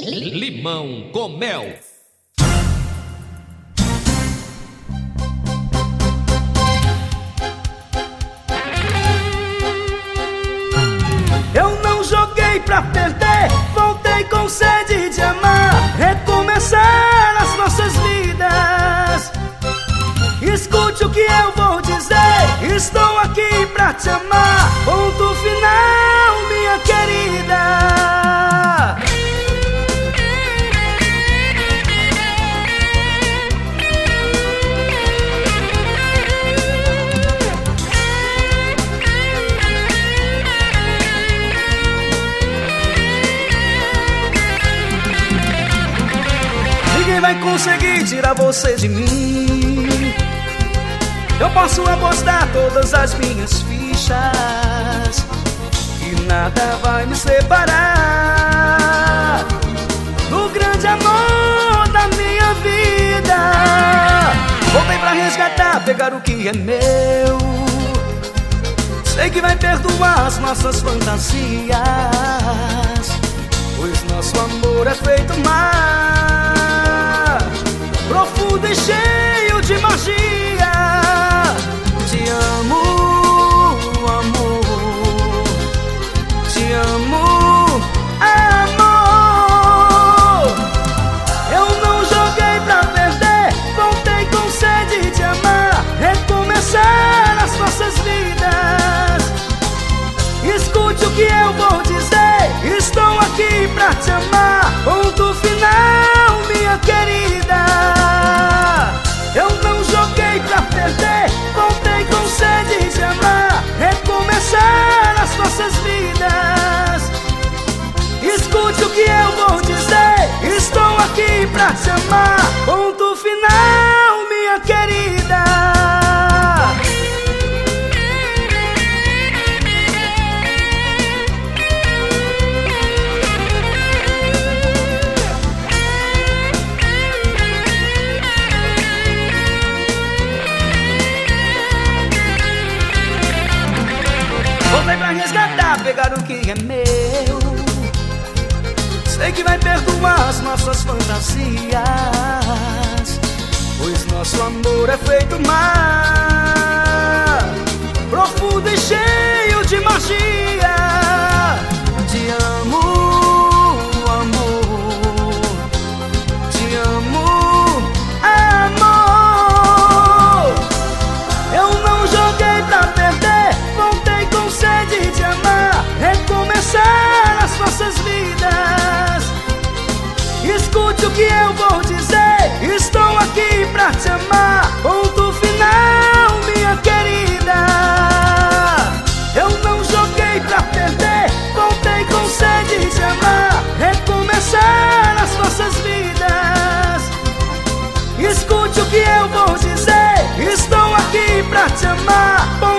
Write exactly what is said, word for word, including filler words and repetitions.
Limão com Mel. Eu não joguei pra perder, voltei com sede de amar, recomeçar as nossas vidas. Escute o que eu vou dizer, estou aqui pra te amar. Ponto final, minha querida. Ninguém vai conseguir tirar você de mim. Eu posso apostar todas as minhas fichas que nada vai me separar do grande amor da minha vida. Voltei pra resgatar, pegar o que é meu. Sei que vai perdoar as nossas fantasias, pois nosso amor é feito mar, profundo e cheio de magia. Te amo, amor, te amo, amor. Eu não joguei pra perder, voltei com sede de amar, recomeçar as nossas vidas. Escute o que eu vou dizer, estou aqui pra te amar. Ponto final, minha querida. Eu não joguei pra perder, voltei com sede de amar, recomeçar as nossas vidas. Escute o que eu vou dizer, estou aqui pra te amar. Ponto final, minha querida. Voltei pra resgatar, pegar o que é meu. Sei que vai perdoar as nossas fantasias, pois nosso amor é feito mar, profundo e cheio de magia. Te amo, amor, te amo, amor. Eu não joguei pra perder, voltei com sede de amar, recomeçar as nossas vidas. Escute o que eu vou dizer, estou aqui pra te amar. Ponto final, minha querida. Eu não joguei pra perder, voltei com sede de amar, recomeçar as nossas vidas. Escute o que eu vou dizer, estou aqui pra te amar.